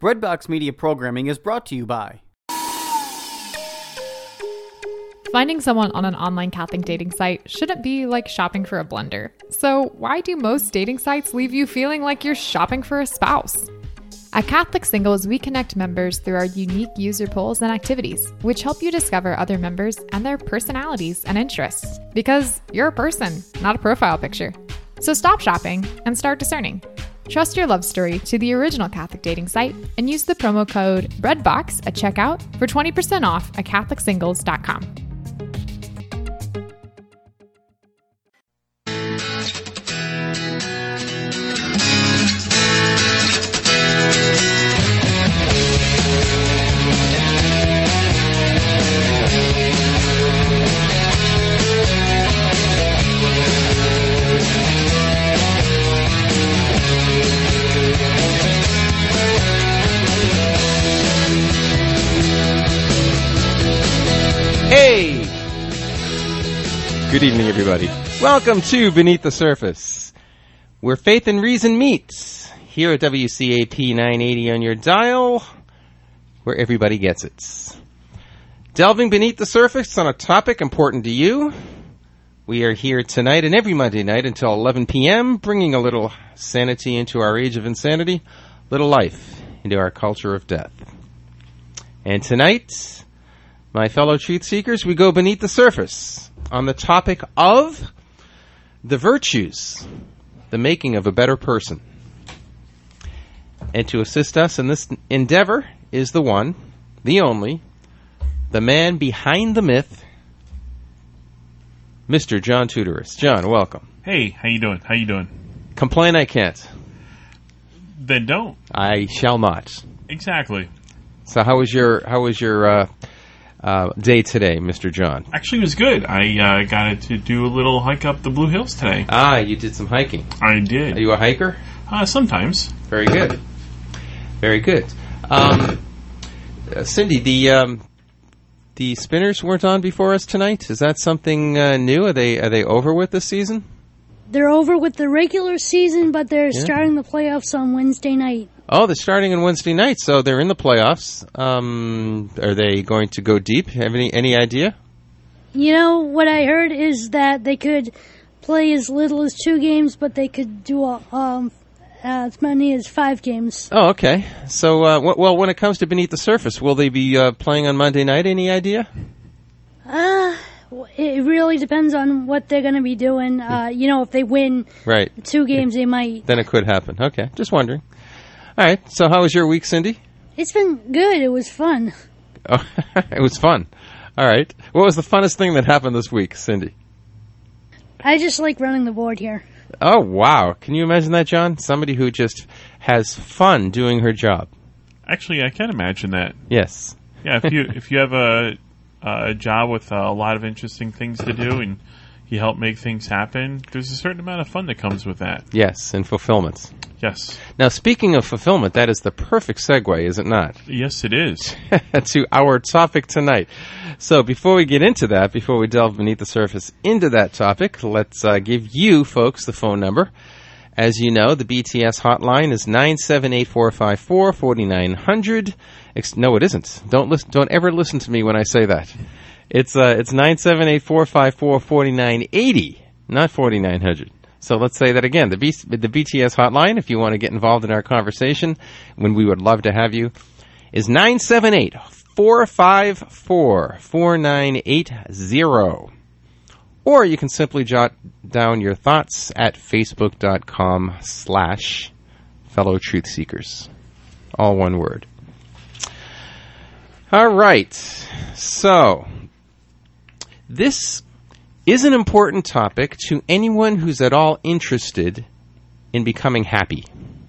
Breadbox Media programming is brought to you by... Finding someone on an online Catholic dating site shouldn't be like shopping for a blender. So why do most dating sites leave you feeling like you're shopping for a spouse? At Catholic Singles, we connect members through our unique user polls and activities, which help you discover other members and their personalities and interests. Because you're a person, not a profile picture. So stop shopping and start discerning. Trust your love story to the original Catholic dating site and use the promo code BREADBOX at checkout for 20% off at CatholicSingles.com. Good evening, everybody. Welcome to Beneath the Surface, where faith and reason meets. Here at WCAP 980 on your dial, where everybody gets it. Delving beneath the surface on a topic important to you. We are here tonight and every Monday night until 11 p.m., bringing a little sanity into our age of insanity, little life into our culture of death. And tonight, my fellow truth seekers, we go beneath the surface on the topic of the virtues, the making of a better person. And to assist us in this endeavor is the one, the only, the man behind the myth, Mr. John Tudorus. John, welcome. Hey, how you doing? Complain I can't. Then don't. I shall not. Exactly. So how was your day today, Mr. John? Actually, it was good. I got to do a little hike up the Blue Hills today. Ah, you did some hiking. I did. Are you a hiker? Sometimes. Very good. Very good. Cindy, the spinners weren't on before us tonight. Is that something new? Are they over with this season? They're over with the regular season, but they're starting the playoffs on Wednesday night. Oh, they're starting on Wednesday night, so they're in the playoffs. Are they going to go deep? Have any idea? You know, what I heard is that they could play as little as 2 games, but they could do as many as 5 games. Oh, okay. So, well, when it comes to Beneath the Surface, will they be playing on Monday night? Any idea? It really depends on what they're going to be doing. If they win 2 games, they might. Then it could happen. Okay, just wondering. All right, so how was your week, Cindy? It's been good. It was fun. Oh, it was fun. All right. What was the funnest thing that happened this week, Cindy? I just like running the board here. Oh, wow. Can you imagine that, John? Somebody who just has fun doing her job. Actually, I can imagine that. Yes. Yeah, if you have a job with a lot of interesting things to do and you help make things happen, there's a certain amount of fun that comes with that. Yes, and fulfillment. Yes. Now, speaking of fulfillment, that is the perfect segue, is it not? Yes, it is. To our topic tonight. So before we get into that, before we delve beneath the surface into that topic, let's give you folks the phone number. As you know, the BTS hotline is 978-454-4900. No, it isn't. Don't ever listen to me when I say that. It's 978-454-4980, not 4900. So let's say that again. The BTS hotline, if you want to get involved in our conversation, when we would love to have you, is 978-454-4980. Or you can simply jot down your thoughts at facebook.com/fellow truth seekers. All one word. All right. So, this is an important topic to anyone who's at all interested in becoming happy.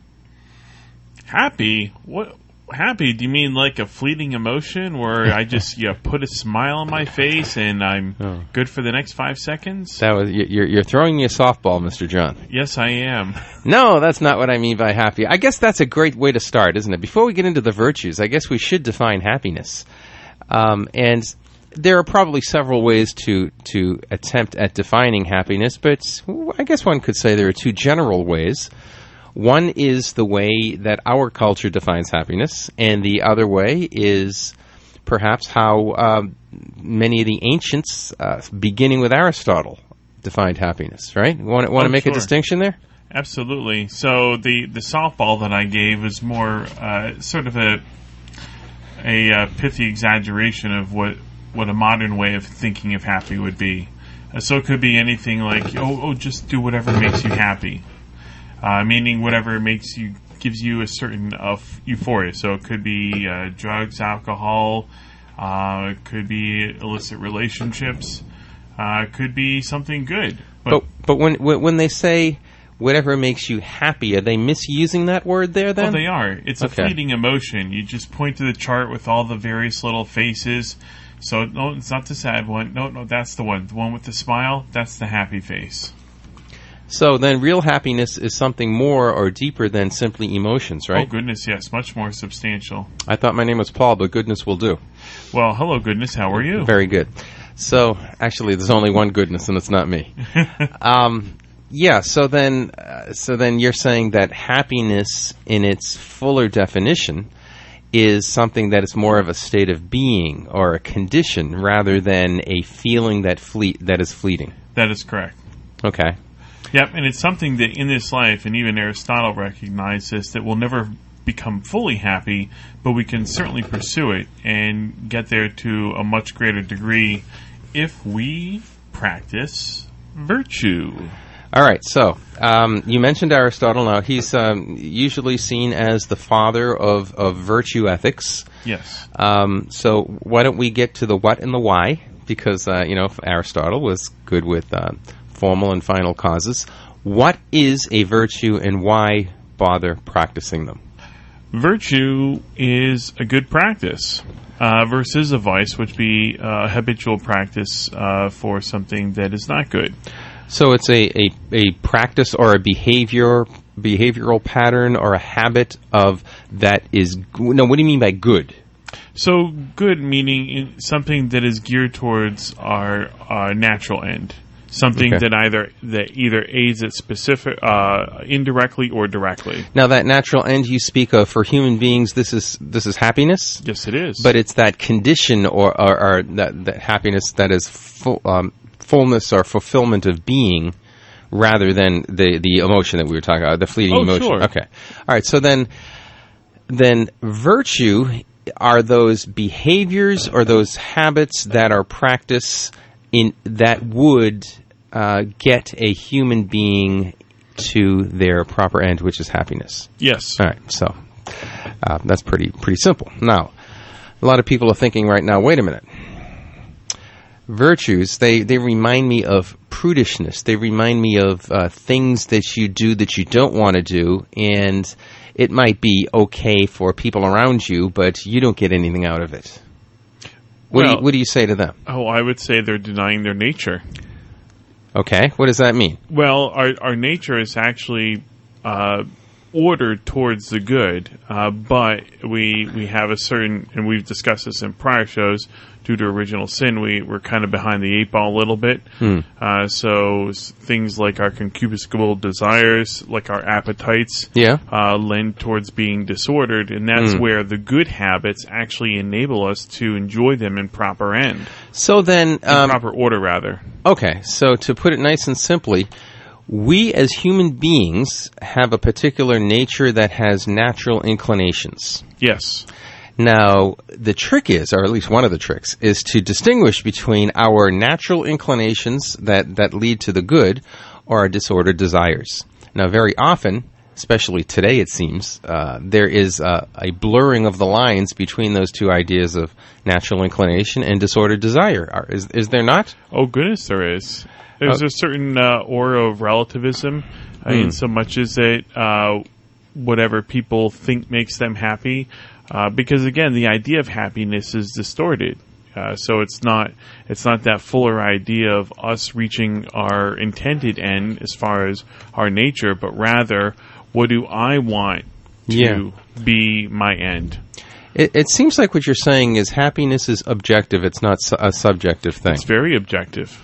Happy? What? Happy? Do you mean like a fleeting emotion where I just put a smile on my face and I'm good for the next 5 seconds? You're throwing me a softball, Mr. John. Yes, I am. No, that's not what I mean by happy. I guess that's a great way to start, isn't it? Before we get into the virtues, I guess we should define happiness. And there are probably several ways to attempt at defining happiness, but I guess one could say there are 2 general ways. One is the way that our culture defines happiness, and the other way is perhaps how many of the ancients, beginning with Aristotle, defined happiness, right? Want to make a distinction there? Absolutely. So the softball that I gave is more sort of a pithy exaggeration of what a modern way of thinking of happy would be. So it could be anything like, just do whatever makes you happy, meaning whatever gives you a certain euphoria. So it could be drugs, alcohol, it could be illicit relationships, it could be something good. But when they say whatever makes you happy, are they misusing that word there then? Well, they are. It's a fleeting emotion. You just point to the chart with all the various little faces. So, no, it's not the sad one. No, that's the one. The one with the smile, that's the happy face. So then real happiness is something more or deeper than simply emotions, right? Oh, goodness, yes. Much more substantial. I thought my name was Paul, but goodness will do. Well, hello, goodness. How are you? Very good. So, actually, there's only one goodness, and it's not me. Yeah, so then you're saying that happiness in its fuller definition is something that is more of a state of being or a condition rather than a feeling that is fleeting. That is correct. Okay. Yep, and it's something that in this life, and even Aristotle recognized this, that we'll never become fully happy, but we can certainly pursue it and get there to a much greater degree if we practice virtue. All right, so you mentioned Aristotle. Now, he's usually seen as the father of virtue ethics. Yes. So why don't we get to the what and the why? Because, Aristotle was good with formal and final causes. What is a virtue and why bother practicing them? Virtue is a good practice versus a vice, which would be a habitual practice for something that is not good. So it's a practice or a behavioral pattern or a habit of that is... No, what do you mean by good? So good meaning something that is geared towards our natural end. Something that either aids it specific indirectly or directly. Now that natural end you speak of for human beings, this is happiness? Yes, it is. But it's that condition or that happiness that is fullness or fulfillment of being rather than the emotion that we were talking about, the fleeting emotion. Sure. Okay. All right, so then virtue are those behaviors or those habits that are practiced that would get a human being to their proper end, which is happiness. Yes. All right, so that's pretty simple. Now, a lot of people are thinking right now, wait a minute. Virtues, they remind me of prudishness. They remind me of things that you do that you don't want to do, and it might be okay for people around you, but you don't get anything out of it. What do you say to them? Oh, I would say they're denying their nature. Okay, what does that mean? Well, our nature is actually ordered towards the good, but we have a certain, and we've discussed this in prior shows, due to original sin, we're kind of behind the eight ball a little bit. So things like our concupiscible desires, like our appetites, lend towards being disordered, and that's where the good habits actually enable us to enjoy them in proper end. So then... in proper order, rather. Okay, so to put it nice and simply, we as human beings have a particular nature that has natural inclinations. Yes. Now, the trick is, or at least one of the tricks, is to distinguish between our natural inclinations that lead to the good or our disordered desires. Now, very often, especially today it seems, there is a blurring of the lines between those two ideas of natural inclination and disordered desire. Is there not? Oh, goodness, there is. There's a certain aura of relativism in so much as that whatever people think makes them happy, because again, the idea of happiness is distorted. So it's not that fuller idea of us reaching our intended end as far as our nature, but rather, what do I want to be my end? It seems like what you're saying is happiness is objective. It's not a subjective thing. It's very objective.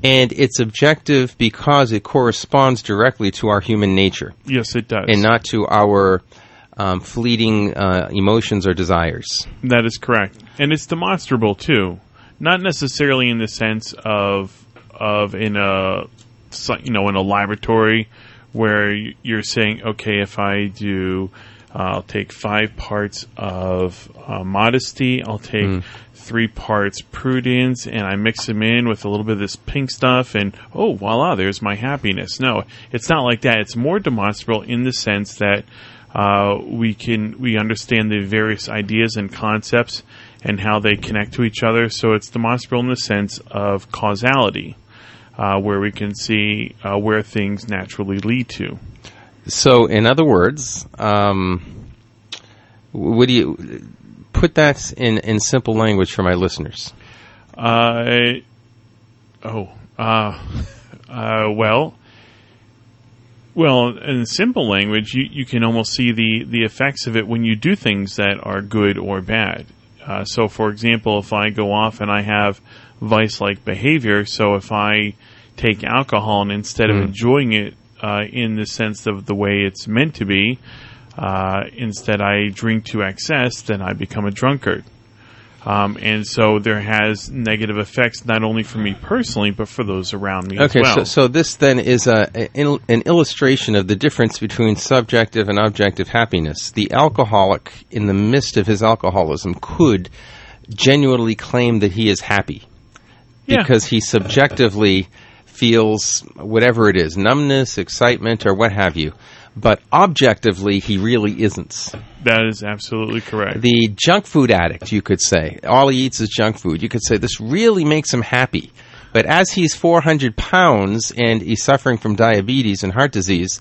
And it's objective because it corresponds directly to our human nature. Yes, it does. And not to our fleeting emotions or desires. That is correct. And it's demonstrable, too. Not necessarily in the sense of in a laboratory where you're saying, okay, if I do, I'll take 5 parts of modesty, I'll take 3 parts prudence, and I mix them in with a little bit of this pink stuff, and oh, voila, there's my happiness. No, it's not like that. It's more demonstrable in the sense that we understand the various ideas and concepts and how they connect to each other. So it's demonstrable in the sense of causality, where we can see where things naturally lead to. So, in other words, would you put that in simple language for my listeners? Well, in simple language, you can almost see the effects of it when you do things that are good or bad. So, for example, if I go off and I have vice-like behavior, so if I take alcohol and instead of enjoying it in the sense of the way it's meant to be, instead I drink to excess, then I become a drunkard. And so there has negative effects not only for me personally, but for those around me as well. So this then is an illustration of the difference between subjective and objective happiness. The alcoholic, in the midst of his alcoholism, could genuinely claim that he is happy because he subjectively feels whatever it is, numbness, excitement, or what have you. But objectively, he really isn't. That is absolutely correct. The junk food addict, you could say, all he eats is junk food. You could say this really makes him happy. But as he's 400 pounds and he's suffering from diabetes and heart disease,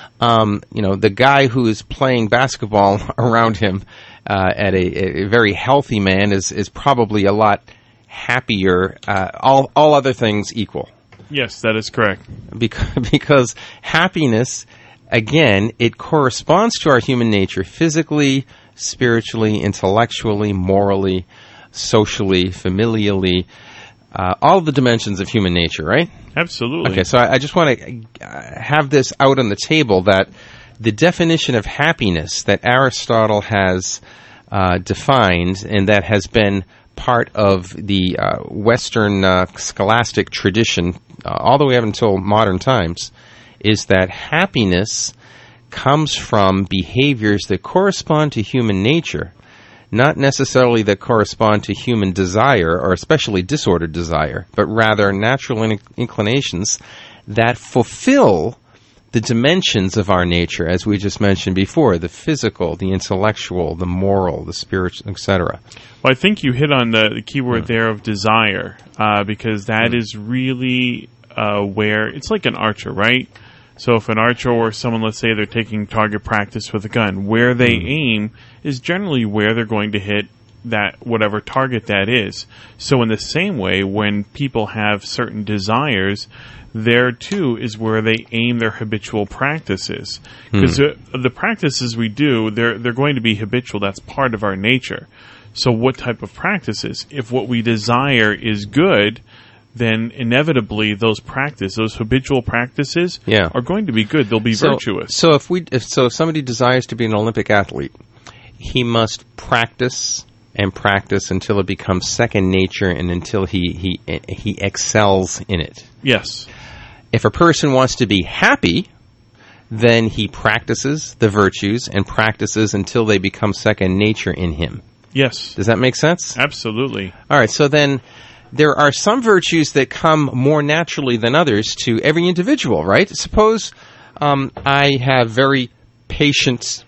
the guy who is playing basketball around him at a very healthy man is probably a lot happier, all other things equal. Yes, that is correct. Because happiness, again, it corresponds to our human nature physically, spiritually, intellectually, morally, socially, familially, all the dimensions of human nature, right? Absolutely. Okay, so I just want to have this out on the table that the definition of happiness that Aristotle has defined and that has been part of the Western scholastic tradition all the way up until modern times is that happiness comes from behaviors that correspond to human nature, not necessarily that correspond to human desire, or especially disordered desire, but rather natural inclinations that fulfill the dimensions of our nature, as we just mentioned before, the physical, the intellectual, the moral, the spiritual, etc. Well, I think you hit on the key word there of desire, because that is really where it's like an archer, right? So if an archer or someone, let's say they're taking target practice with a gun, where they aim is generally where they're going to hit that whatever target that is. So in the same way, when people have certain desires, there too is where they aim their habitual practices. Because the practices we do, they're going to be habitual. That's part of our nature. So what type of practices? If what we desire is good, then inevitably those habitual practices are going to be good. They'll be virtuous. So if somebody desires to be an Olympic athlete, he must practice and practice until it becomes second nature and until he excels in it. Yes. If a person wants to be happy, then he practices the virtues and practices until they become second nature in him. Yes. Does that make sense? Absolutely. All right, so then there are some virtues that come more naturally than others to every individual, right? Suppose I have very patient.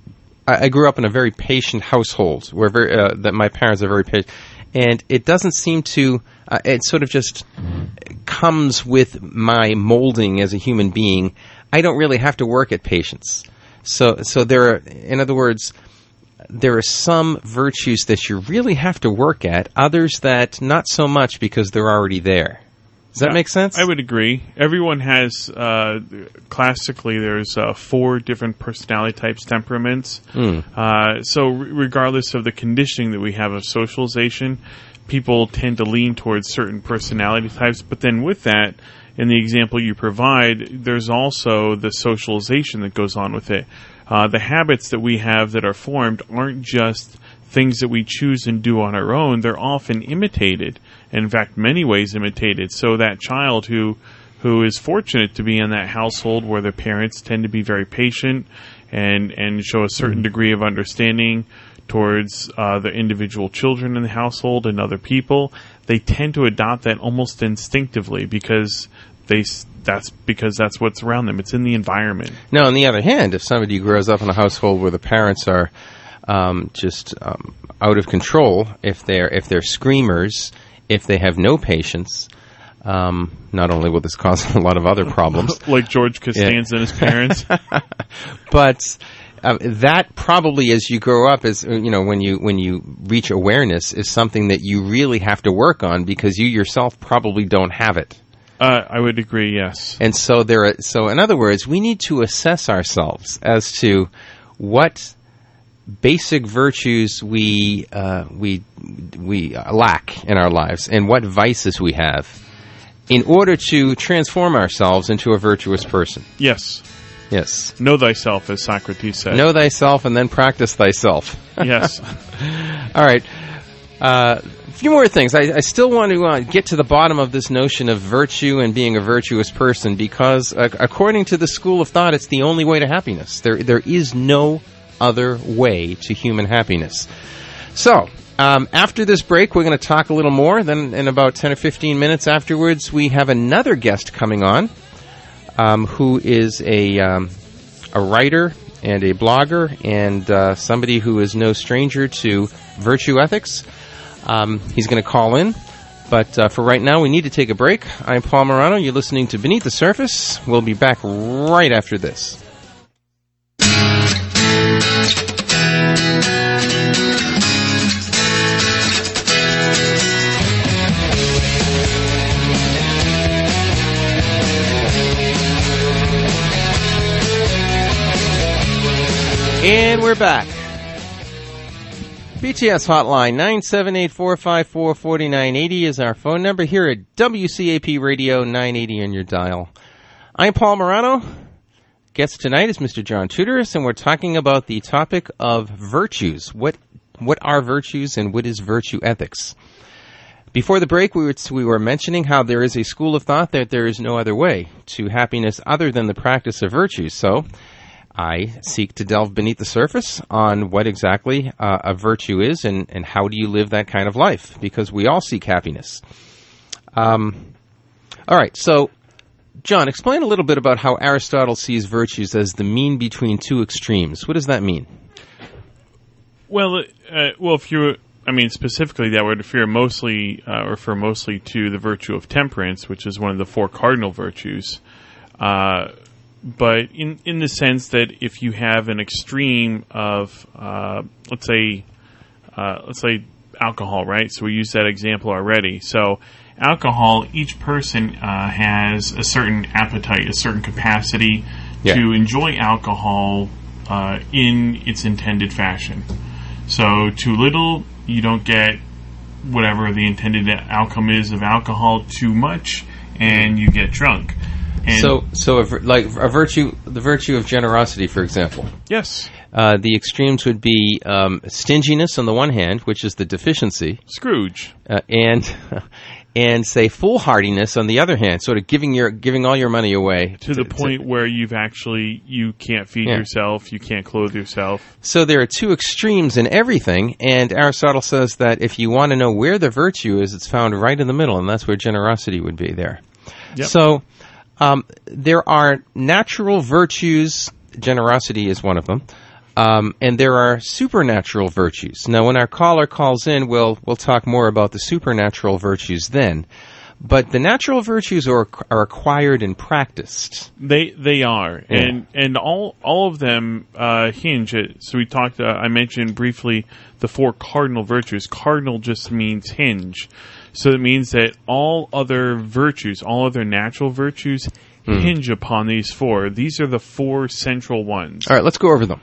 I grew up in a very patient household where that my parents are very patient, and it doesn't seem to. It sort of just comes with my molding as a human being. I don't really have to work at patience. So there are, in other words, there are some virtues that you really have to work at, others that not so much because they're already there. Does that make sense? I would agree. Everyone has, classically, there's 4 different personality types, temperaments. So regardless of the conditioning that we have of socialization, people tend to lean towards certain personality types. But then with that, in the example you provide, there's also the socialization that goes on with it. The habits that we have that are formed aren't just things that we choose and do on our own. They're often imitated, and in fact, many ways imitated. So that child who is fortunate to be in that household where their parents tend to be very patient and show a certain degree of understanding towards the individual children in the household and other people, they tend to adopt that almost instinctively because that's what's around them. It's in the environment. Now, on the other hand, if somebody grows up in a household where the parents are just out of control, if they're screamers, if they have no patience, not only will this cause a lot of other problems, like George Costanza and his parents, but that probably, as you grow up, is when you reach awareness, is something that you really have to work on because you yourself probably don't have it. I would agree, yes. And so so in other words, we need to assess ourselves as to what basic virtues we lack in our lives and what vices we have in order to transform ourselves into a virtuous person. Yes. Yes. Know thyself, as Socrates said. Know thyself and then practice thyself. Yes. All right. A few more things. I still want to get to the bottom of this notion of virtue and being a virtuous person because according to the school of thought, it's the only way to happiness. There is no other way to human happiness. So, after this break, we're going to talk a little more. Then in about 10 or 15 minutes afterwards, we have another guest coming on who is a writer and a blogger and somebody who is no stranger to virtue ethics. He's going to call in. But for right now, we need to take a break. I'm Paul Morano. You're listening to Beneath the Surface. We'll be back right after this. And we're back. BTS Hotline, 978-454-4980 is our phone number here at WCAP Radio 980 on your dial. I'm Paul Morano. Guest tonight is Mr. John Tudorus, and we're talking about the topic of virtues. What are virtues and what is virtue ethics? Before the break, we were mentioning how there is a school of thought that there is no other way to happiness other than the practice of virtues. So I seek to delve beneath the surface on what exactly a virtue is and how do you live that kind of life, because we all seek happiness. All right, so John, explain a little bit about how Aristotle sees virtues as the mean between two extremes. What does that mean? Well, specifically that would refer mostly to the virtue of temperance, which is one of the four cardinal virtues. But in the sense that if you have an extreme of, let's say alcohol, right? So we used that example already. So alcohol, each person has a certain appetite, a certain capacity to enjoy alcohol in its intended fashion. So too little, you don't get whatever the intended outcome is of alcohol. Too much, and you get drunk. And the virtue of generosity, for example. Yes. The extremes would be stinginess on the one hand, which is the deficiency. Scrooge. And say foolhardiness on the other hand, sort of giving all your money away. To the point where you can't feed yourself, you can't clothe yourself. So there are two extremes in everything, and Aristotle says that if you want to know where the virtue is, it's found right in the middle, and that's where generosity would be there. Yep. So there are natural virtues. Generosity is one of them. And there are supernatural virtues. Now, when our caller calls in, we'll talk more about the supernatural virtues then. But the natural virtues are acquired and practiced. They are, and all of them hinge. So we talked. I mentioned briefly the four cardinal virtues. Cardinal just means hinge. So it means that all other virtues, all other natural virtues, hinge upon these four. These are the four central ones. All right, let's go over them.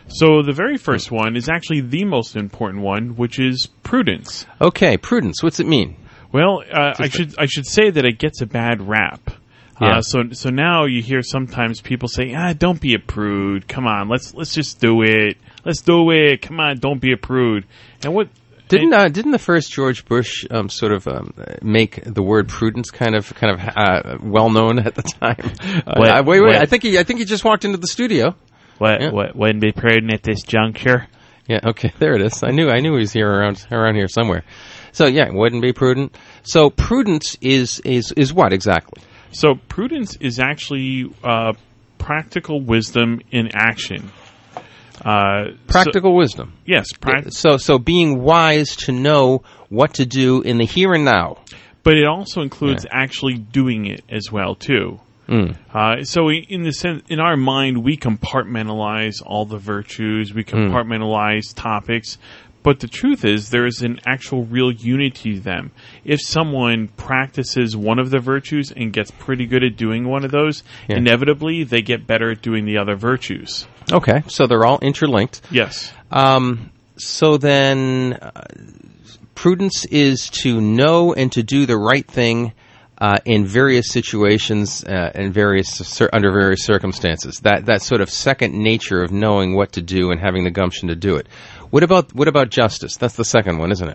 So the very first one is actually the most important one, which is prudence. Okay, prudence. What's it mean? Well, I should say that it gets a bad rap. Yeah. So now you hear sometimes people say, don't be a prude. Come on, let's just do it. Let's do it. Come on, don't be a prude. And what didn't the first George Bush make the word prudence kind of well known at the time? Wait! I think he just walked into the studio. What wouldn't be prudent at this juncture? Yeah. Okay. There it is. I knew he was here around here somewhere. So yeah, wouldn't be prudent. So prudence is what exactly? So prudence is actually practical wisdom in action. Practical wisdom. Yes. So being wise to know what to do in the here and now. But it also includes actually doing it as well too. So in the sense, in our mind, we compartmentalize all the virtues, we compartmentalize topics, but the truth is there is an actual real unity to them. If someone practices one of the virtues and gets pretty good at doing one of those, inevitably they get better at doing the other virtues. Okay, so they're all interlinked. Yes. So then prudence is to know and to do the right thing in various situations and under various circumstances. That sort of second nature of knowing what to do and having the gumption to do it. What about justice? That's the second one, isn't it?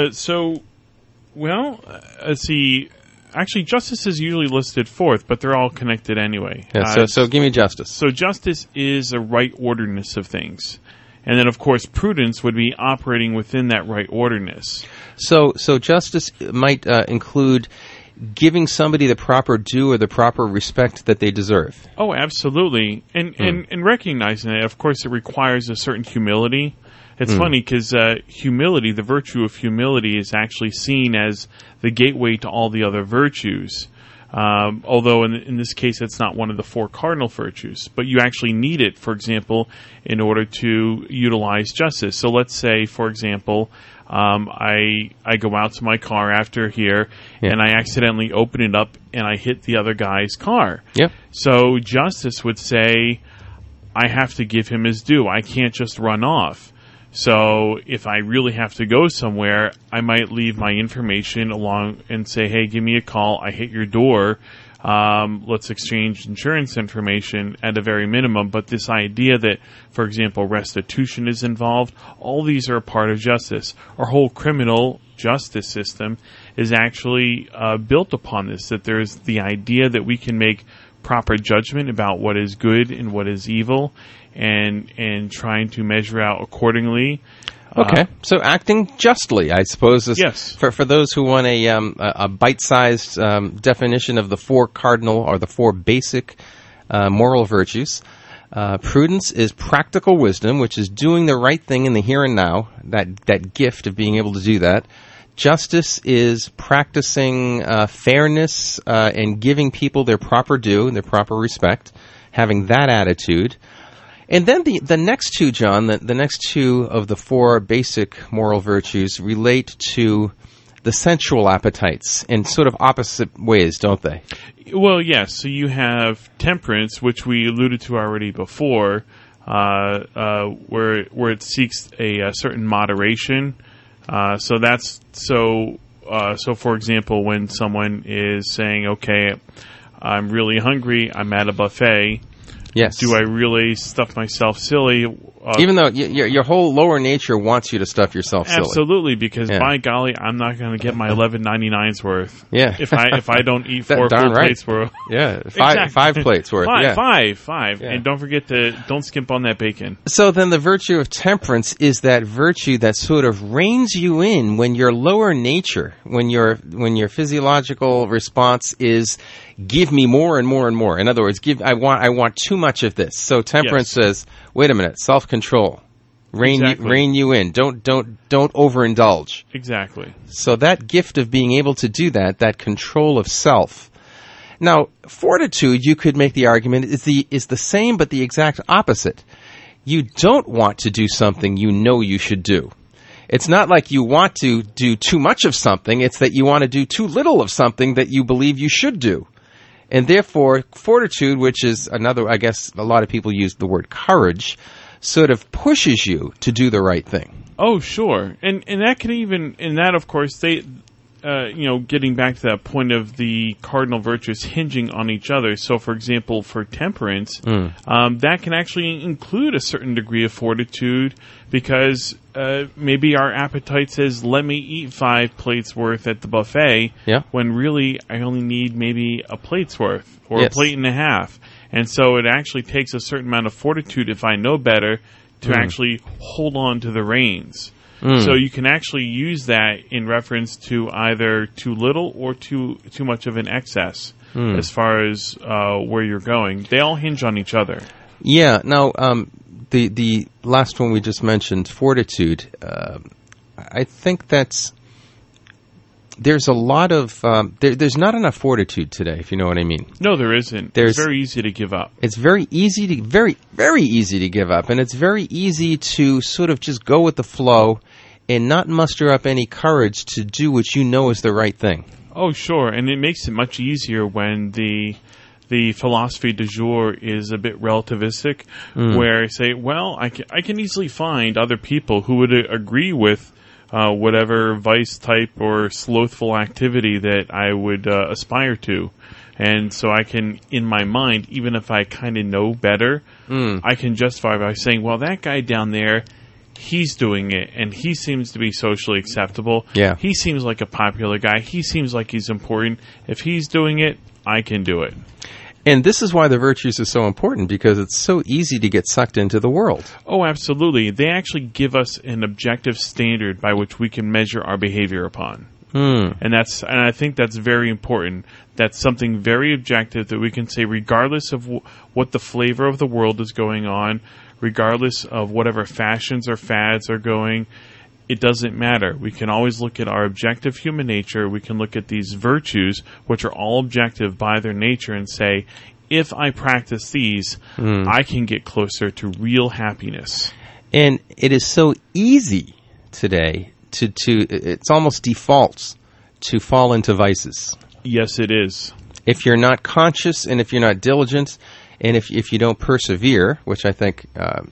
Let's see. Actually, justice is usually listed fourth, but they're all connected anyway. Yeah, so give me justice. So justice is a right orderness of things. And then, of course, prudence would be operating within that right orderness. So justice might include giving somebody the proper due or the proper respect that they deserve. Oh, absolutely. And recognizing that, of course, it requires a certain humility. It's funny because humility, the virtue of humility, is actually seen as the gateway to all the other virtues. Although in this case, it's not one of the four cardinal virtues. But you actually need it, for example, in order to utilize justice. So let's say, for example, I go out to my car after here, and I accidentally open it up and I hit the other guy's car. Yep. So justice would say, I have to give him his due. I can't just run off. So if I really have to go somewhere, I might leave my information along and say, hey, give me a call. I hit your door. Let's exchange insurance information at a very minimum. But this idea that, for example, restitution is involved, all these are a part of justice. Our whole criminal justice system is actually built upon this, that there's the idea that we can make proper judgment about what is good and what is evil, and trying to measure out accordingly. Okay, so acting justly, I suppose. Yes. For those who want a bite-sized definition of the four cardinal or the four basic moral virtues, prudence is practical wisdom, which is doing the right thing in the here and now, that gift of being able to do that. Justice is practicing fairness and giving people their proper due and their proper respect, having that attitude. And then the next two, John, the next two of the four basic moral virtues relate to the sensual appetites in sort of opposite ways, don't they? Well, yes. So you have temperance, which we alluded to already before, where it seeks a certain moderation. So for example, when someone is saying, okay, I'm really hungry, I'm at a buffet. Yes. Do I really stuff myself silly? Even though your whole lower nature wants you to stuff yourself silly. Absolutely, because by golly, I'm not going to get my $11.99's worth. Yeah. If I don't eat four full plates worth. Yeah. Five plates worth. Five. Yeah. And don't forget don't skimp on that bacon. So then the virtue of temperance is that virtue that sort of reins you in when your lower nature, when your physiological response is give me more and more and more. In other words, I want too much of this. So temperance says, wait a minute, self-control. Rein you in. Don't overindulge. Exactly. So that gift of being able to do that control of self. Now, fortitude, you could make the argument, is the same but the exact opposite. You don't want to do something you know you should do. It's not like you want to do too much of something. It's that you want to do too little of something that you believe you should do. And therefore, fortitude, which is another, I guess a lot of people use the word courage. sort of pushes you to do the right thing. Oh, sure. And that can even, and that, of course, they, getting back to that point of the cardinal virtues hinging on each other. So, for example, for temperance, that can actually include a certain degree of fortitude because maybe our appetite says, let me eat 5 plates worth at the buffet, when really I only need maybe a plate's worth or a plate and a half. And so it actually takes a certain amount of fortitude, if I know better, to actually hold on to the reins. So you can actually use that in reference to either too little or too much of an excess as far as where you're going. They all hinge on each other. Yeah. Now, the last one we just mentioned, fortitude, I think there's a lot of there's not enough fortitude today, if you know what I mean. No, there isn't. It's very easy to give up. It's very easy to give up, and it's very easy to sort of just go with the flow and not muster up any courage to do what you know is the right thing. Oh, sure, and it makes it much easier when the philosophy du jour is a bit relativistic, where I say, well, I can easily find other people who would agree with whatever vice type or slothful activity that I would aspire to. And so I can, in my mind, even if I kind of know better, I can justify by saying, well, that guy down there, he's doing it, and he seems to be socially acceptable. Yeah. He seems like a popular guy. He seems like he's important. If he's doing it, I can do it. And this is why the virtues are so important, because it's so easy to get sucked into the world. Oh, absolutely. They actually give us an objective standard by which we can measure our behavior upon. And I think that's very important. That's something very objective that we can say, regardless of what the flavor of the world is going on, regardless of whatever fashions or fads are going, it doesn't matter. We can always look at our objective human nature. We can look at these virtues, which are all objective by their nature, and say, if I practice these, I can get closer to real happiness. And it is so easy today to it's almost defaults to fall into vices. Yes, it is. If you're not conscious and if you're not diligent, and if you don't persevere, which I think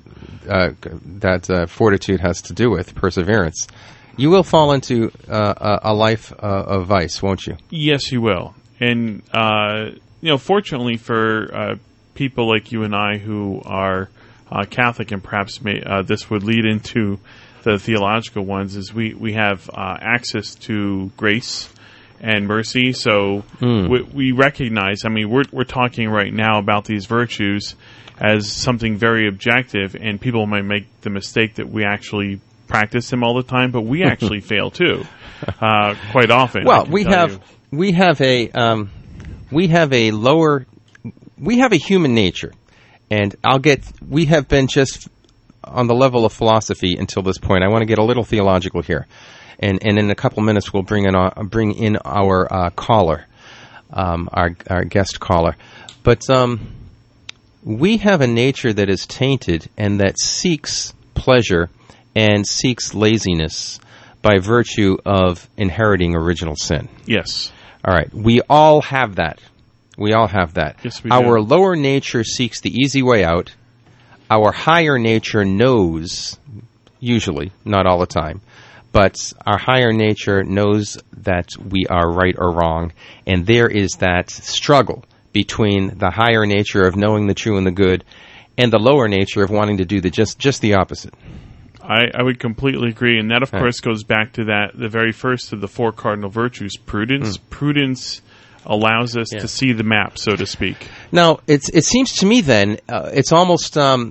that fortitude has to do with perseverance, you will fall into a life of vice, won't you? Yes, you will. And fortunately for people like you and I who are Catholic, and perhaps this would lead into the theological ones, is we have access to grace and mercy. So we recognize, I mean, we're talking right now about these virtues as something very objective, and people might make the mistake that we actually practice them all the time, but we actually fail too, quite often. Well, we have a human nature, and we have been just on the level of philosophy until this point. I want to get a little theological here. And in a couple minutes, we'll bring in our caller, our guest caller. But we have a nature that is tainted and that seeks pleasure and seeks laziness by virtue of inheriting original sin. Yes. All right. We all have that. Yes, we do. Our lower nature seeks the easy way out. Our higher nature knows, usually, not all the time, but our higher nature knows that we are right or wrong, and there is that struggle between the higher nature of knowing the true and the good and the lower nature of wanting to do just the opposite. I would completely agree, and that, of course, goes back to the very first of the 4 cardinal virtues, prudence. Prudence allows us to see the map, so to speak. Now, it seems to me then it's almost a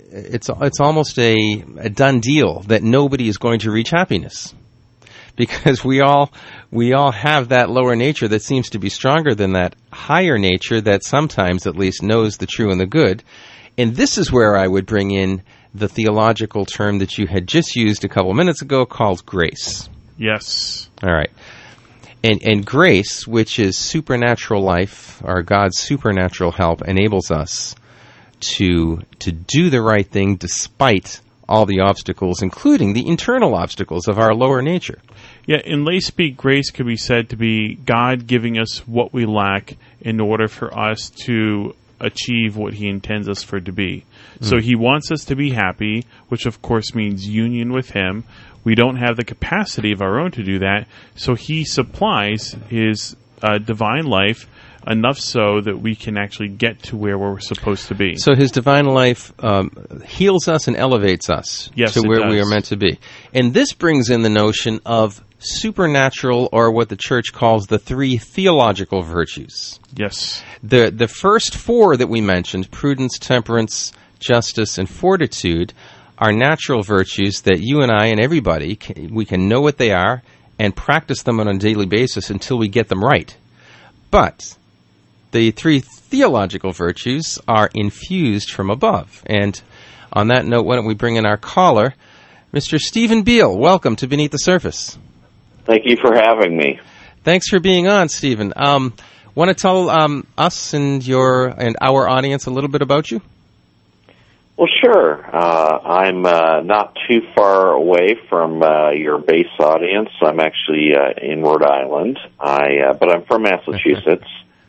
done deal that nobody is going to reach happiness, because we all have that lower nature that seems to be stronger than that higher nature that sometimes at least knows the true and the good. And this is where I would bring in the theological term that you had just used a couple minutes ago called grace. Yes. All right. And grace, which is supernatural life, or God's supernatural help, enables us to do the right thing despite all the obstacles, including the internal obstacles of our lower nature. Yeah, in lay speak, grace could be said to be God giving us what we lack in order for us to achieve what He intends us for to be. So he wants us to be happy, which of course means union with him. We don't have the capacity of our own to do that, so he supplies his divine life enough so that we can actually get to where we're supposed to be. So his divine life heals us and elevates us to where we are meant to be. And this brings in the notion of supernatural, or what the church calls the 3 theological virtues. Yes. The first 4 that we mentioned, prudence, temperance, justice, and fortitude, are natural virtues that you and I and everybody, we can know what they are and practice them on a daily basis until we get them right. But the 3 theological virtues are infused from above. And on that note, why don't we bring in our caller, Mr. Stephen Beal. Welcome to Beneath the Surface. Thank you for having me. Thanks for being on, Stephen. Want to tell us and our audience a little bit about you? Well, sure. I'm not too far away from your base audience. I'm actually in Rhode Island, but I'm from Massachusetts.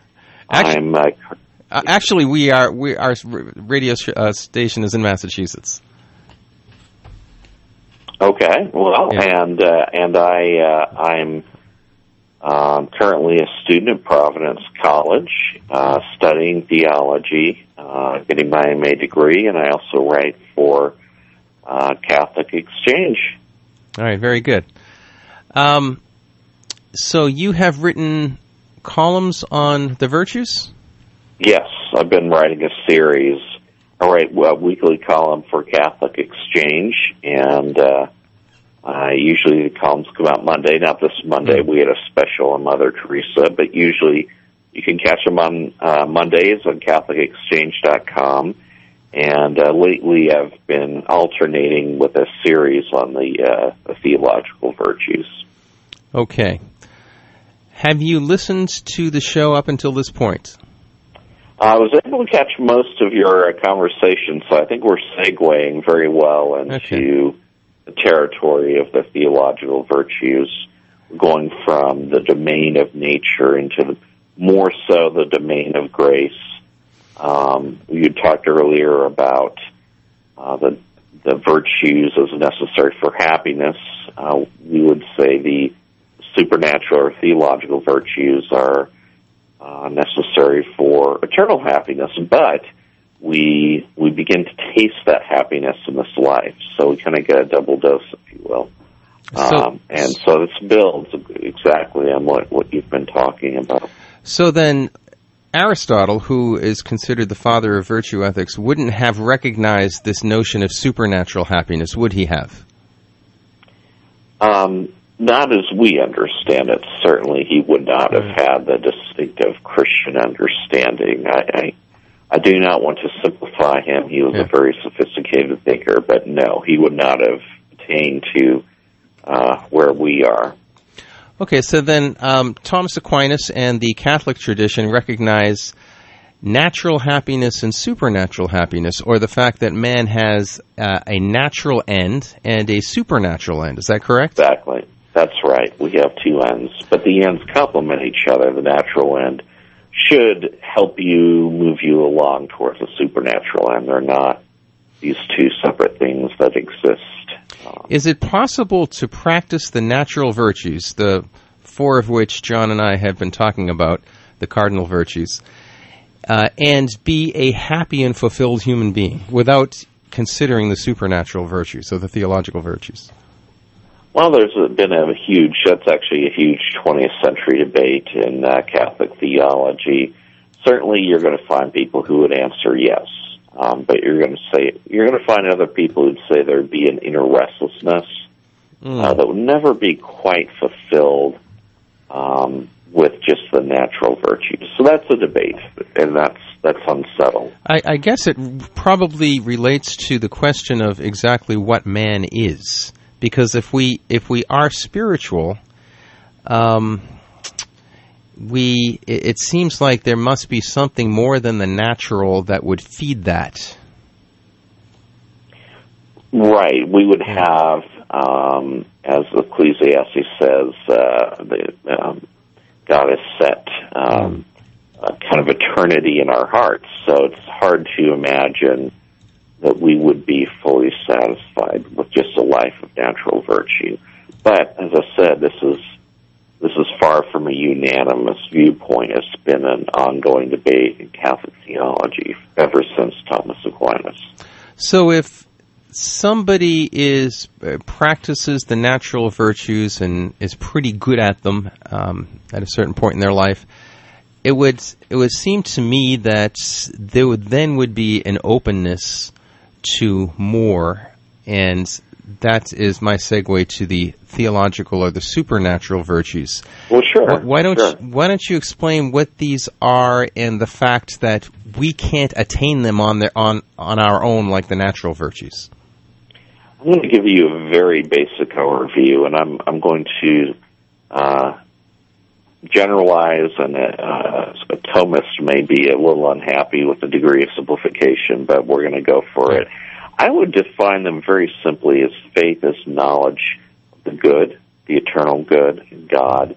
Actually, our radio station is in Massachusetts. Okay. Well, yeah. and I'm currently a student at Providence College, studying theology, getting my MA degree, and I also write for Catholic Exchange. All right, very good. So you have written columns on the virtues? Yes, I've been writing a series. I write a weekly column for Catholic Exchange, and usually the columns come out Monday. Not this Monday. We had a special on Mother Teresa, but usually you can catch them on Mondays on CatholicExchange.com. And lately I've been alternating with a series on the theological virtues. Okay. Have you listened to the show up until this point? I was able to catch most of your conversation, so I think we're segueing very well into the territory of the theological virtues, going from the domain of nature into more so the domain of grace. You talked earlier about the virtues as necessary for happiness. We would say the supernatural or theological virtues are necessary for eternal happiness, but we begin to taste that happiness in this life. So we kind of get a double dose, if you will. And so this builds exactly on what you've been talking about. So then Aristotle, who is considered the father of virtue ethics, wouldn't have recognized this notion of supernatural happiness, would he have? Not as we understand it. Certainly he would not have had the distinctive Christian understanding. I do not want to simplify him. He was a very sophisticated thinker, but no, he would not have attained to where we are. Okay, so then Thomas Aquinas and the Catholic tradition recognize natural happiness and supernatural happiness, or the fact that man has a natural end and a supernatural end. Is that correct? Exactly. That's right. We have 2 ends, but the ends complement each other. The natural end should help you, move you along towards the supernatural end. They're not these 2 separate things that exist. Is it possible to practice the natural virtues, the 4 of which John and I have been talking about, the cardinal virtues, and be a happy and fulfilled human being without considering the supernatural virtues or the theological virtues? Well, there's been that's actually a huge 20th century debate in Catholic theology. Certainly you're going to find people who would answer yes. But you're going to find other people who'd say there'd be an inner restlessness that would never be quite fulfilled with just the natural virtues. So that's a debate, and that's unsettled. I guess it probably relates to the question of exactly what man is, because if we are spiritual, it seems like there must be something more than the natural that would feed that. Right. We would have, as Ecclesiastes says, God has set a kind of eternity in our hearts. So it's hard to imagine that we would be fully satisfied with just a life of natural virtue. But, as I said, this is far from a unanimous viewpoint. It's been an ongoing debate in Catholic theology ever since Thomas Aquinas. So if somebody practices the natural virtues and is pretty good at them at a certain point in their life, it would seem to me that there would be an openness to more, and that is my segue to the theological or the supernatural virtues. Well, sure. Why don't you explain what these are and the fact that we can't attain them on our own like the natural virtues? I'm going to give you a very basic overview, and I'm going to generalize, and a Thomist may be a little unhappy with the degree of simplification, but we're going to go for it. I would define them very simply as faith as knowledge of the good, the eternal good in God,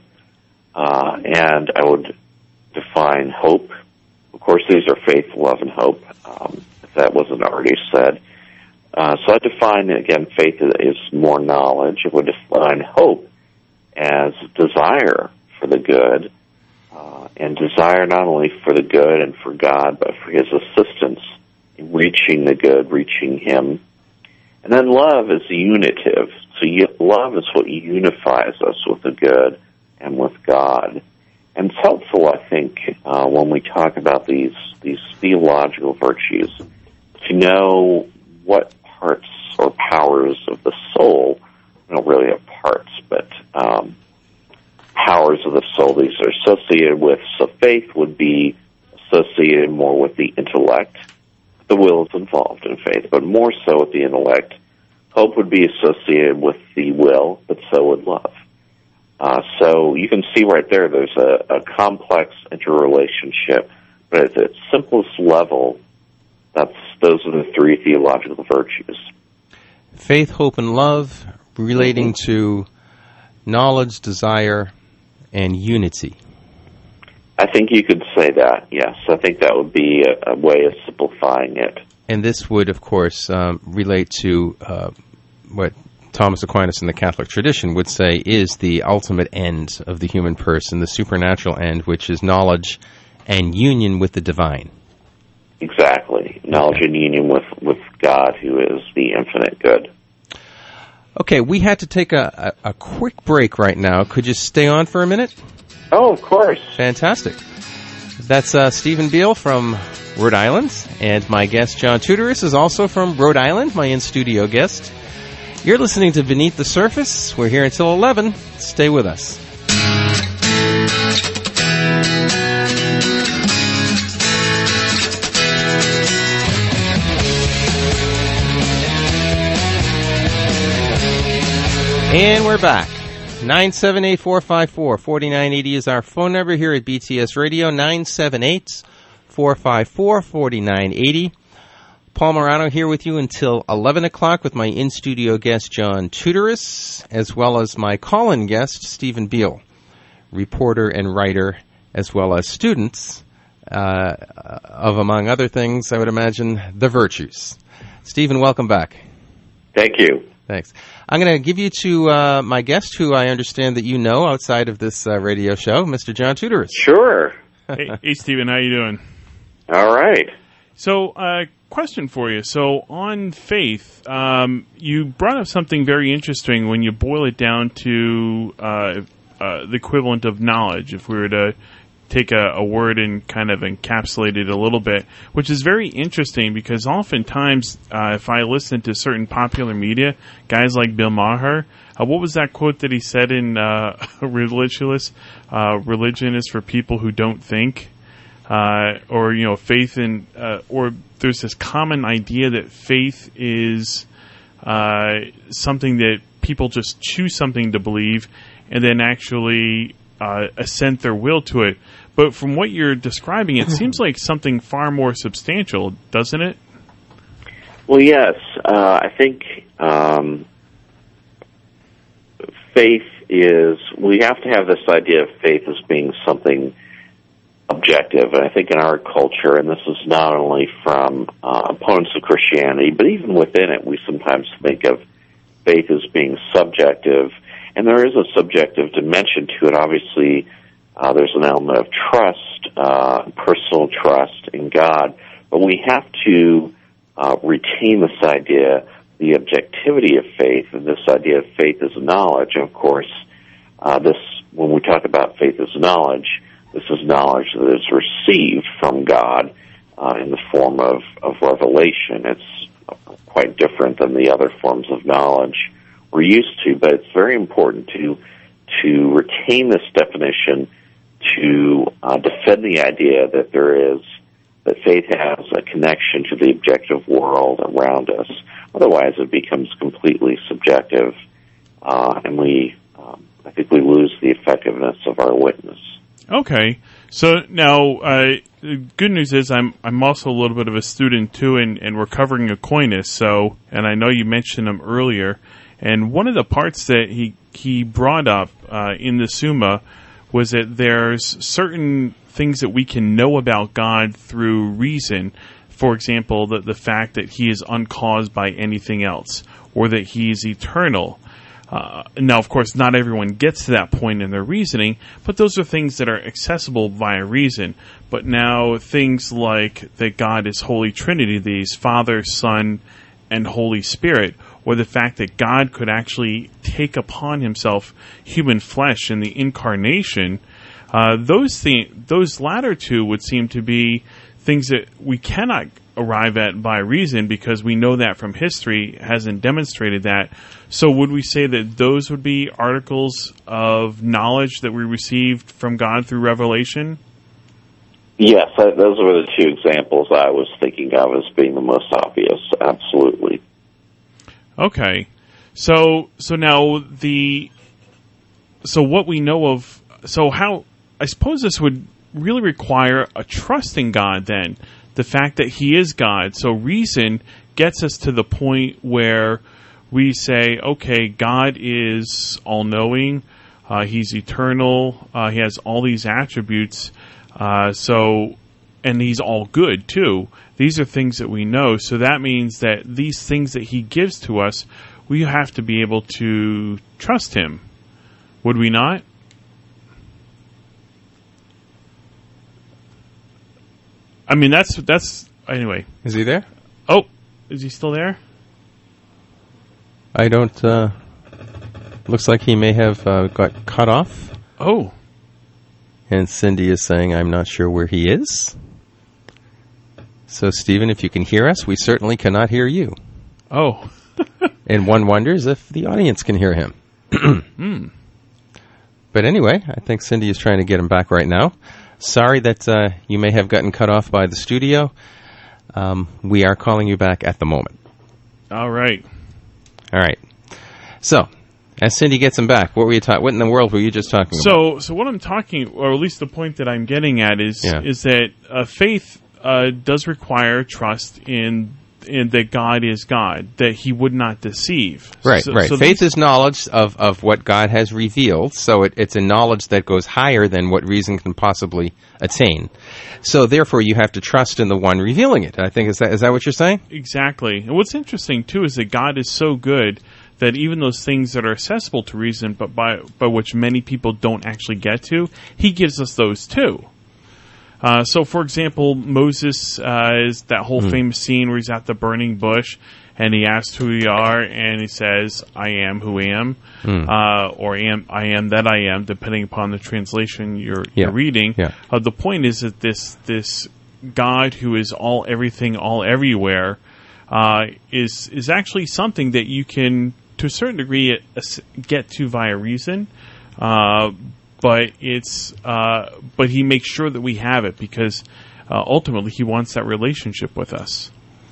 and I would define hope. Of course, these are faith, love, and hope, if that wasn't already said. So I define, again, faith is more knowledge. I would define hope as desire for the good, and desire not only for the good and for God, but for His assistance in reaching the good, reaching Him. And then love is unitive. So love is what unifies us with the good and with God. And it's helpful, I think, when we talk about these theological virtues, to know what parts or powers of the soul, we don't really have parts, but powers of the soul these are associated with. So faith would be associated more with the intellect. The will is involved in faith, but more so with the intellect. Hope would be associated with the will, but so would love. So you can see right there's a complex interrelationship, but at its simplest level, those are the three theological virtues. Faith, hope, and love relating to knowledge, desire, and unity. I think you could say that, yes. I think that would be a way of simplifying it. And this would, of course, relate to what Thomas Aquinas in the Catholic tradition would say is the ultimate end of the human person, the supernatural end, which is knowledge and union with the divine. Exactly. Knowledge and union with God, who is the infinite good. Okay, we had to take a quick break right now. Could you stay on for a minute? Oh, of course. Fantastic. That's Stephen Beal from Rhode Island, and my guest, John Tudorus, is also from Rhode Island, my in-studio guest. You're listening to Beneath the Surface. We're here until 11. Stay with us. And we're back. 978-454-4980 is our phone number here at BTS Radio, 978-454-4980. Paul Morano here with you until 11 o'clock with my in-studio guest, John Tudorus, as well as my call-in guest, Stephen Beal, reporter and writer, as well as students of, among other things, I would imagine, the virtues. Stephen, welcome back. Thank you. Thanks. I'm going to give you to my guest, who I understand that you know outside of this radio show, Mr. John Tudorus. Sure. Hey, Stephen, how you doing? All right. So, question for you. So, on faith, you brought up something very interesting when you boil it down to the equivalent of knowledge, if we were to take a word and kind of encapsulate it a little bit, which is very interesting because oftentimes, if I listen to certain popular media, guys like Bill Maher, what was that quote that he said in Religious? Religion is for people who don't think. Or, faith in, or there's this common idea that faith is something that people just choose something to believe and then actually assent their will to it. But from what you're describing, it seems like something far more substantial, doesn't it? Well, yes. I think faith is, we have to have this idea of faith as being something subjective. And I think in our culture, and this is not only from opponents of Christianity, but even within it, we sometimes think of faith as being subjective. And there is a subjective dimension to it. Obviously, there's an element of trust, personal trust in God. But we have to retain this idea, the objectivity of faith, and this idea of faith as knowledge. And of course, when we talk about faith as knowledge, this is knowledge that is received from God in the form of revelation. It's quite different than the other forms of knowledge we're used to, but it's very important to retain this definition, to defend the idea that faith has a connection to the objective world around us. Otherwise, it becomes completely subjective, and I think we lose the effectiveness of our witness. Okay, so now the good news is I'm also a little bit of a student too, and we're covering Aquinas. So, and I know you mentioned him earlier, and one of the parts that he brought up in the Summa was that there's certain things that we can know about God through reason. For example, the fact that he is uncaused by anything else, or that he is eternal. Now, of course, not everyone gets to that point in their reasoning, but those are things that are accessible via reason. But now things like that God is Holy Trinity, that he's Father, Son, and Holy Spirit, or the fact that God could actually take upon himself human flesh in the incarnation, those latter two would seem to be things that we cannot arrive at by reason, because we know that from history hasn't demonstrated that. So would we say that those would be articles of knowledge that we received from God through revelation? Yes, those were the two examples I was thinking of as being the most obvious. Absolutely. Okay. So now what we know of, so how, I suppose this would really require a trust in God then, the fact that he is God. So reason gets us to the point where we say, okay, God is all-knowing, he's eternal, he has all these attributes, and he's all good too. These are things that we know, so that means that these things that he gives to us, we have to be able to trust him. Would we not? I mean, that's anyway. Is he there? Oh, is he still there? I don't, looks like he may have got cut off. Oh. And Cindy is saying, I'm not sure where he is. So, Stephen, if you can hear us, we certainly cannot hear you. Oh. And one wonders if the audience can hear him. But anyway, I think Cindy is trying to get him back right now. Sorry that you may have gotten cut off by the studio. We are calling you back at the moment. All right. All right. So, as Cindy gets him back, what were you what in the world were you just talking about? So what I'm talking, or at least the point that I'm getting at is that faith does require trust in that God is God, that he would not deceive. Right, right. So faith is knowledge of what God has revealed, so it's a knowledge that goes higher than what reason can possibly attain. So therefore you have to trust in the one revealing it. I think, is that what you're saying? Exactly. And what's interesting, too, is that God is so good that even those things that are accessible to reason, but by which many people don't actually get to, he gives us those too. So, for example, Moses is that whole famous scene where he's at the burning bush, and he asks who you are, and he says, "I am who I am," or "I am that I am," depending upon the translation you're reading. Yeah. The point is that this God who is all everything, all everywhere, is actually something that you can, to a certain degree, get to via reason. But but he makes sure that we have it because ultimately he wants that relationship with us.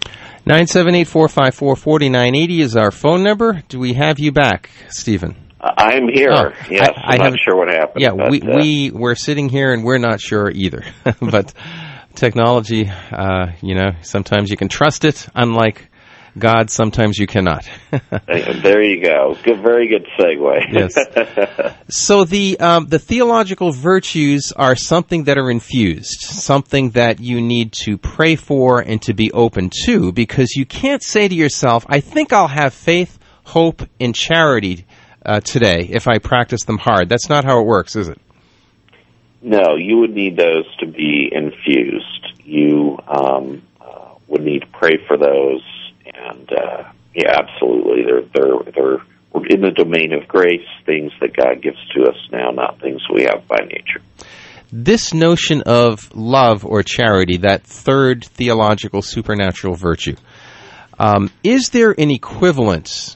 978-454-4980 is our phone number. Do we have you back, Stephen? I'm here. Yes, I'm not sure what happened. Yeah, we're sitting here and we're not sure either. But technology, sometimes you can trust it, unlike God, sometimes you cannot. There you go. Good, very good segue. Yes. So the theological virtues are something that are infused, something that you need to pray for and to be open to, because you can't say to yourself, I think I'll have faith, hope, and charity today if I practice them hard. That's not how it works, is it? No, you would need those to be infused. You would need to pray for those, and yeah, absolutely. They're in the domain of grace, things that God gives to us now, not things we have by nature. This notion of love or charity, that third theological supernatural virtue, is there an equivalent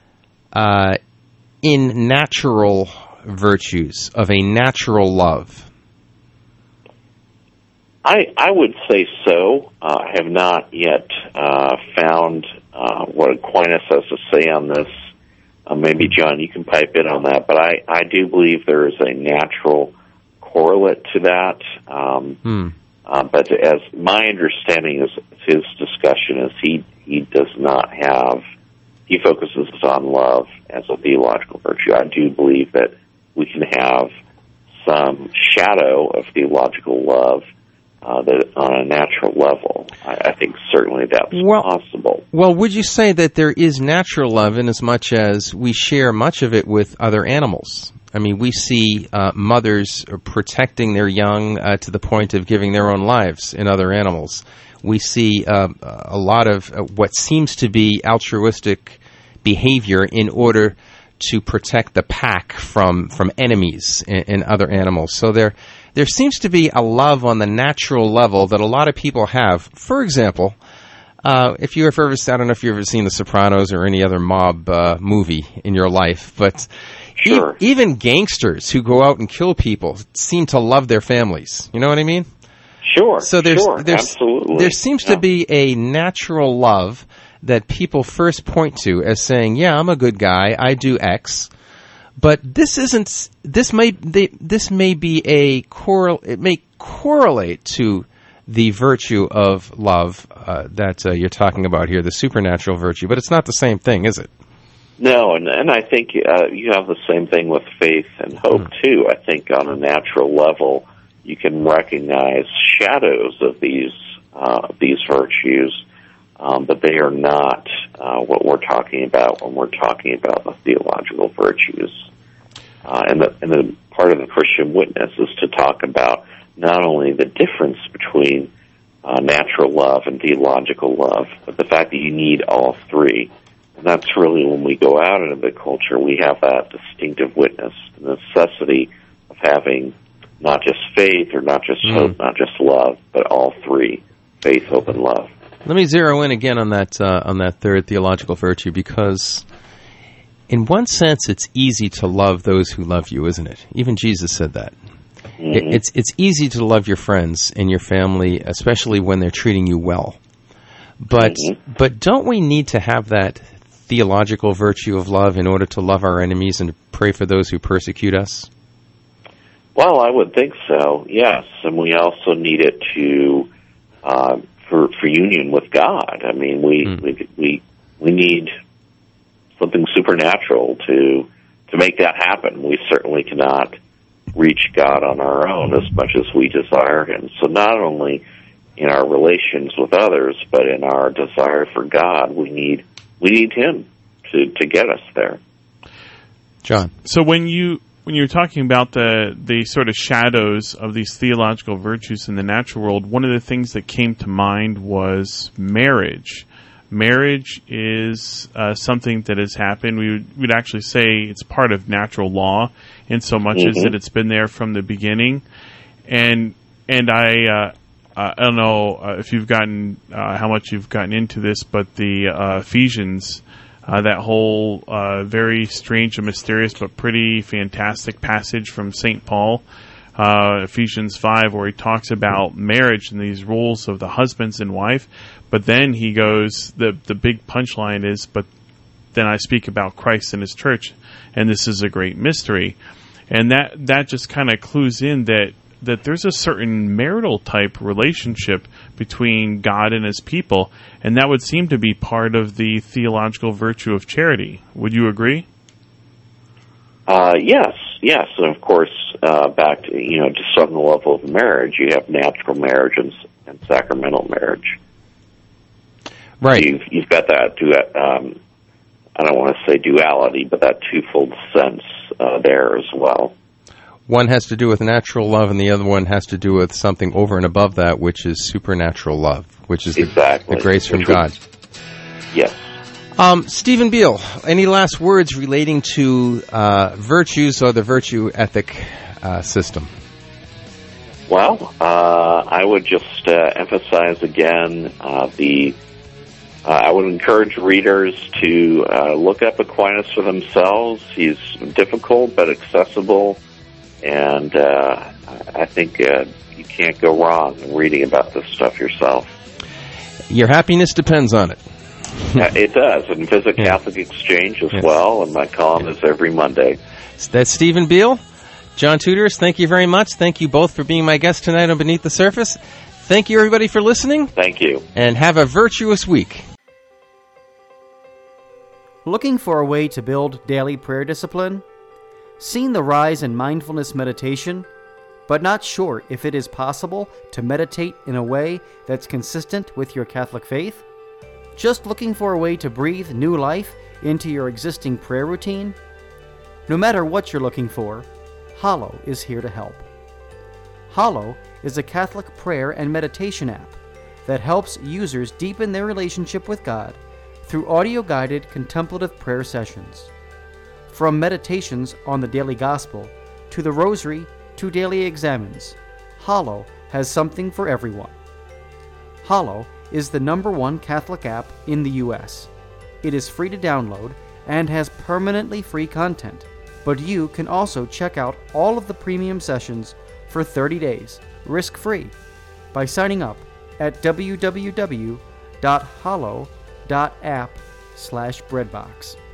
in natural virtues of a natural love? I would say so. I have not yet found what Aquinas has to say on this. Maybe, John, you can pipe in on that. But I do believe there is a natural correlate to that. But as my understanding is his discussion is he does not have, he focuses on love as a theological virtue. I do believe that we can have some shadow of theological love that on a natural level. I think certainly that's possible. Well, would you say that there is natural love in as much as we share much of it with other animals? I mean, we see mothers protecting their young to the point of giving their own lives in other animals. We see a lot of what seems to be altruistic behavior in order to protect the pack from enemies in other animals. So there seems to be a love on the natural level that a lot of people have. For example, if you have ever, I don't know if you've ever seen The Sopranos or any other mob movie in your life, but sure. Even gangsters who go out and kill people seem to love their families. You know what I mean? Sure. So there's absolutely. There seems to be a natural love that people first point to as saying, yeah, I'm a good guy, I do X. But this isn't. This may be it may correlate to the virtue of love that you're talking about here, the supernatural virtue. But it's not the same thing, is it? No, and I think you have the same thing with faith and hope too. I think on a natural level, you can recognize shadows of these virtues, but they are not what we're talking about when we're talking about the theological virtues. And the part of the Christian witness is to talk about not only the difference between natural love and theological love, but the fact that you need all three. And that's really when we go out into the culture, we have that distinctive witness, the necessity of having not just faith or not just hope, not just love, but all three, faith, hope, and love. Let me zero in again on that third theological virtue, because in one sense, it's easy to love those who love you, isn't it? Even Jesus said that. Mm-hmm. It's easy to love your friends and your family, especially when they're treating you well. But don't we need to have that theological virtue of love in order to love our enemies and to pray for those who persecute us? Well, I would think so, yes. And we also need it to for union with God. I mean, we need something supernatural to make that happen. We certainly cannot reach God on our own as much as we desire Him. So not only in our relations with others, but in our desire for God, we need Him to get us there. John. So when you're talking about the sort of shadows of these theological virtues in the natural world, one of the things that came to mind was marriage. Marriage is something that has happened. We'd actually say it's part of natural law in so much as that it's been there from the beginning. And I don't know if you've gotten how much you've gotten into this, but the Ephesians, that whole very strange and mysterious but pretty fantastic passage from St. Paul, Ephesians 5, where he talks about marriage and these roles of the husbands and wife. But then he goes, the big punchline is, but then I speak about Christ and His church, and this is a great mystery. And that just kind of clues in that that there's a certain marital type relationship between God and his people, and that would seem to be part of the theological virtue of charity. Would you agree? Yes, and of course, back to, just on the level of marriage, you have natural marriage and sacramental marriage. Right. You've got that, I don't want to say duality, but that twofold sense there as well. One has to do with natural love, and the other one has to do with something over and above that, which is supernatural love, which is the grace from God. Yes. Stephen Beal, any last words relating to virtues or the virtue ethic system? Well, I would just emphasize again I would encourage readers to look up Aquinas for themselves. He's difficult but accessible, and I think you can't go wrong in reading about this stuff yourself. Your happiness depends on it. It does, and visit Catholic Exchange as well, and my column is every Monday. That's Stephen Beal. John Tudors, thank you very much. Thank you both for being my guest tonight on Beneath the Surface. Thank you, everybody, for listening. Thank you. And have a virtuous week. Looking for a way to build daily prayer discipline? Seen the rise in mindfulness meditation, but not sure if it is possible to meditate in a way that's consistent with your Catholic faith? Just looking for a way to breathe new life into your existing prayer routine? No matter what you're looking for, Hallow is here to help. Hallow is a Catholic prayer and meditation app that helps users deepen their relationship with God through audio-guided contemplative prayer sessions. From meditations on the daily gospel to the rosary to daily examens, Hallow has something for everyone. Hallow is the #1 Catholic app in the U.S. It is free to download and has permanently free content, but you can also check out all of the premium sessions for 30 days, risk-free, by signing up at www.hallow.app/breadbox.